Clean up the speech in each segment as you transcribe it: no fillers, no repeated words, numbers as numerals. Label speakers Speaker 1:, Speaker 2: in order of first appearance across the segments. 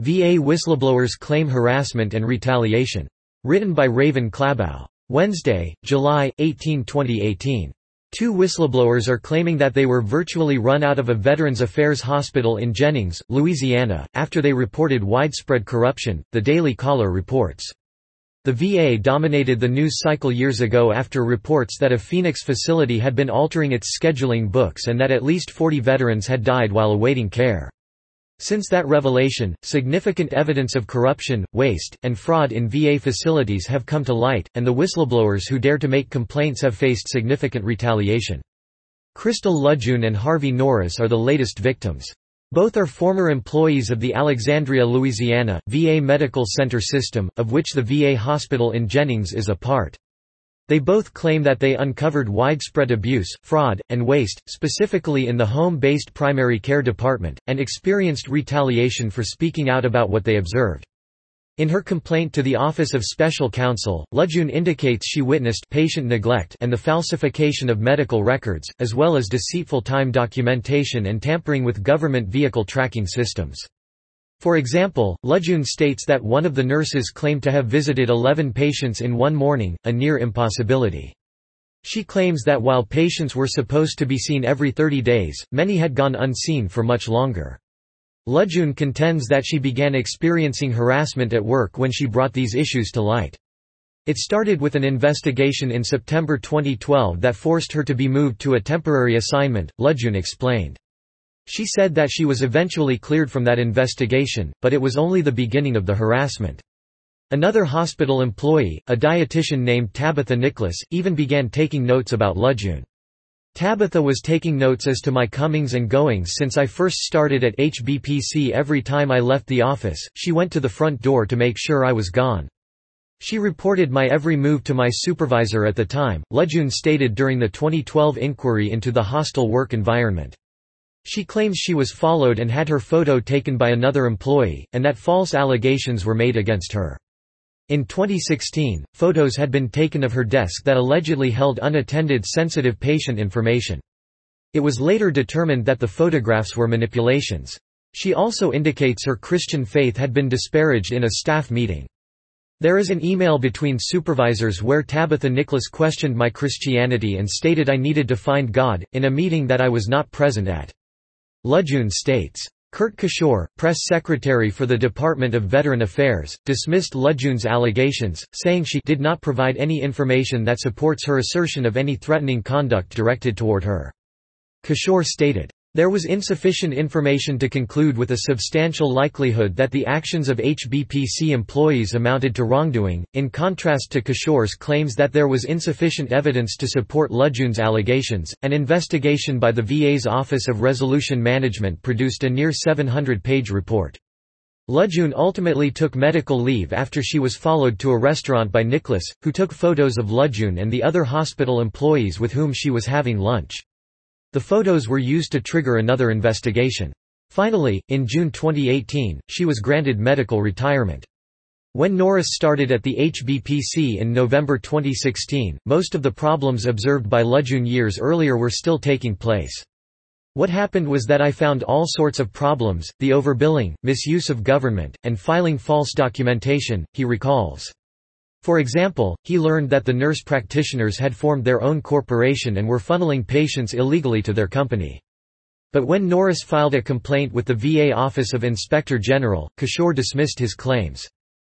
Speaker 1: VA whistleblowers claim harassment and retaliation. Written by Raven Klabow. Wednesday, July 18, 2018. Two whistleblowers are claiming that they were virtually run out of a Veterans Affairs hospital in Jennings, Louisiana, after they reported widespread corruption, the Daily Caller reports. The VA dominated the news cycle years ago after reports that a Phoenix facility had been altering its scheduling books and that at least 40 veterans had died while awaiting care. Since that revelation, significant evidence of corruption, waste, and fraud in VA facilities have come to light, and the whistleblowers who dare to make complaints have faced significant retaliation. Crystal Lejeune and Harvey Norris are the latest victims. Both are former employees of the Alexandria, Louisiana, VA Medical Center system, of which the VA hospital in Jennings is a part. They both claim that they uncovered widespread abuse, fraud, and waste, specifically in the home-based primary care department, and experienced retaliation for speaking out about what they observed. In her complaint to the Office of Special Counsel, Lejeune indicates she witnessed patient neglect and the falsification of medical records, as well as deceitful time documentation and tampering with government vehicle tracking systems. For example, Lejeune states that one of the nurses claimed to have visited 11 patients in one morning, a near impossibility. She claims that while patients were supposed to be seen every 30 days, many had gone unseen for much longer. Lejeune contends that she began experiencing harassment at work when she brought these issues to light. It started with an investigation in September 2012 that forced her to be moved to a temporary assignment, Lejeune explained. She said that she was eventually cleared from that investigation, but it was only the beginning of the harassment. Another hospital employee, a dietitian named Tabitha Nicholas, even began taking notes about Lejeune. Tabitha was taking notes as to my comings and goings since I first started at HBPC. Every time I left the office, she went to the front door to make sure I was gone. She reported my every move to my supervisor at the time, Lejeune stated during the 2012 inquiry into the hostile work environment. She claims she was followed and had her photo taken by another employee, and that false allegations were made against her. In 2016, photos had been taken of her desk that allegedly held unattended sensitive patient information. It was later determined that the photographs were manipulations. She also indicates her Christian faith had been disparaged in a staff meeting. There is an email between supervisors where Tabitha Nicholas questioned my Christianity and stated I needed to find God, in a meeting that I was not present at. Lejeune states. Kurt Kishore, press secretary for the Department of Veteran Affairs, dismissed Lejeune's allegations, saying she did not provide any information that supports her assertion of any threatening conduct directed toward her. Kishore stated, there was insufficient information to conclude with a substantial likelihood that the actions of HBPC employees amounted to wrongdoing, in contrast to Kishore's claims that there was insufficient evidence to support Lejeune's allegations. An investigation by the VA's Office of Resolution Management produced a near 700-page report. Lejeune ultimately took medical leave after she was followed to a restaurant by Nicholas, who took photos of Lejeune and the other hospital employees with whom she was having lunch. The photos were used to trigger another investigation. Finally, in June 2018, she was granted medical retirement. When Norris started at the HBPC in November 2016, most of the problems observed by Lejeune years earlier were still taking place. What happened was that I found all sorts of problems, the overbilling, misuse of government, and filing false documentation, he recalls. For example, he learned that the nurse practitioners had formed their own corporation and were funneling patients illegally to their company. But when Norris filed a complaint with the VA Office of Inspector General, Kishore dismissed his claims.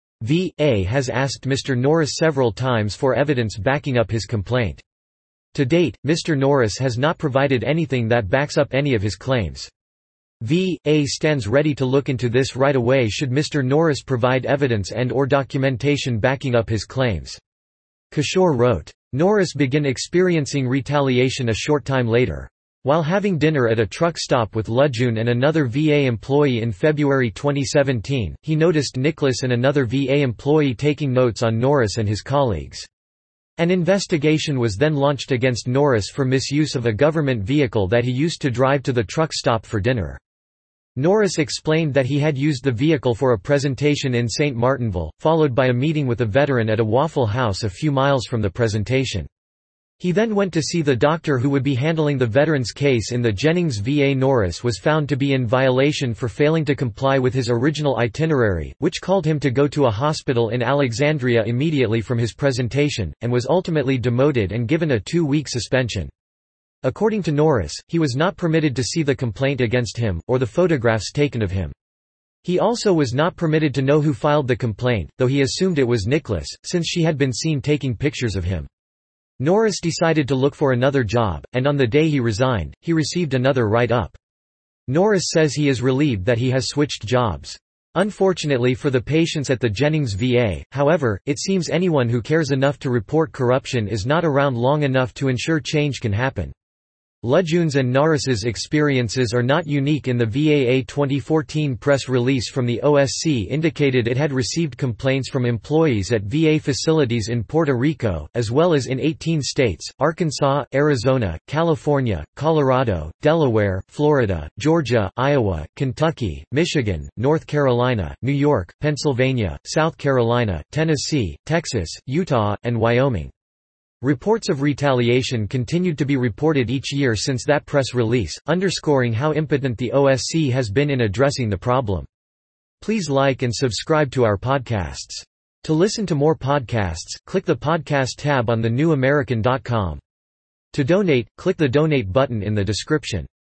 Speaker 1: VA has asked Mr. Norris several times for evidence backing up his complaint. To date, Mr. Norris has not provided anything that backs up any of his claims. VA stands ready to look into this right away should Mr. Norris provide evidence and/or documentation backing up his claims. Kishore wrote. Norris began experiencing retaliation a short time later. While having dinner at a truck stop with Lejeune and another VA employee in February 2017, he noticed Nicholas and another VA employee taking notes on Norris and his colleagues. An investigation was then launched against Norris for misuse of a government vehicle that he used to drive to the truck stop for dinner. Norris explained that he had used the vehicle for a presentation in St. Martinville, followed by a meeting with a veteran at a Waffle House a few miles from the presentation. He then went to see the doctor who would be handling the veteran's case in the Jennings VA. Norris was found to be in violation for failing to comply with his original itinerary, which called him to go to a hospital in Alexandria immediately from his presentation, and was ultimately demoted and given a 2-week suspension. According to Norris, he was not permitted to see the complaint against him, or the photographs taken of him. He also was not permitted to know who filed the complaint, though he assumed it was Nicholas, since she had been seen taking pictures of him. Norris decided to look for another job, and on the day he resigned, he received another write-up. Norris says he is relieved that he has switched jobs. Unfortunately for the patients at the Jennings VA, however, it seems anyone who cares enough to report corruption is not around long enough to ensure change can happen. Lejeune's and Norris's experiences are not unique in the VA. A 2014 press release from the OSC indicated it had received complaints from employees at VA facilities in Puerto Rico, as well as in 18 states: Arkansas, Arizona, California, Colorado, Delaware, Florida, Georgia, Iowa, Kentucky, Michigan, North Carolina, New York, Pennsylvania, South Carolina, Tennessee, Texas, Utah, and Wyoming. Reports of retaliation continued to be reported each year since that press release, underscoring how impotent the OSC has been in addressing the problem. Please like and subscribe to our podcasts. To listen to more podcasts, click the podcast tab on thenewamerican.com. To donate, click the donate button in the description.